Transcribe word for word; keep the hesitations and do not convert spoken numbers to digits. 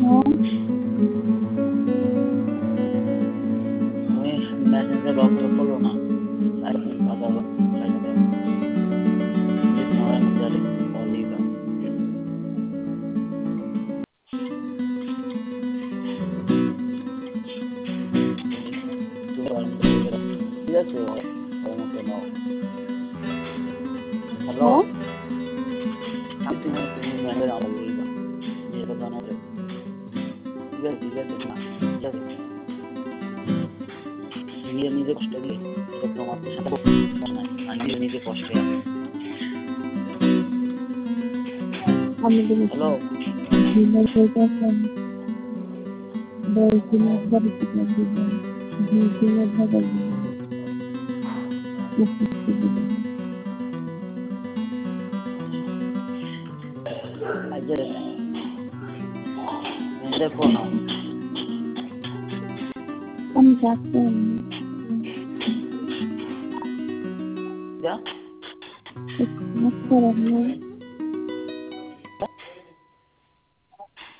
message lock कर लो ना पता हेलो তুমি মেলে নাও বলবা যে কথা না ঠিক আছে ঠিক আছে না ঠিক আছে নিজে নিজে কষ্ট দিয়ে এটা তোমার সাথে আমি নিজে কষ্ট আছে আমি হ্যালো দিনের কথা দিনের কথা দিনের কথা ayer me teléfono con Jackson ya no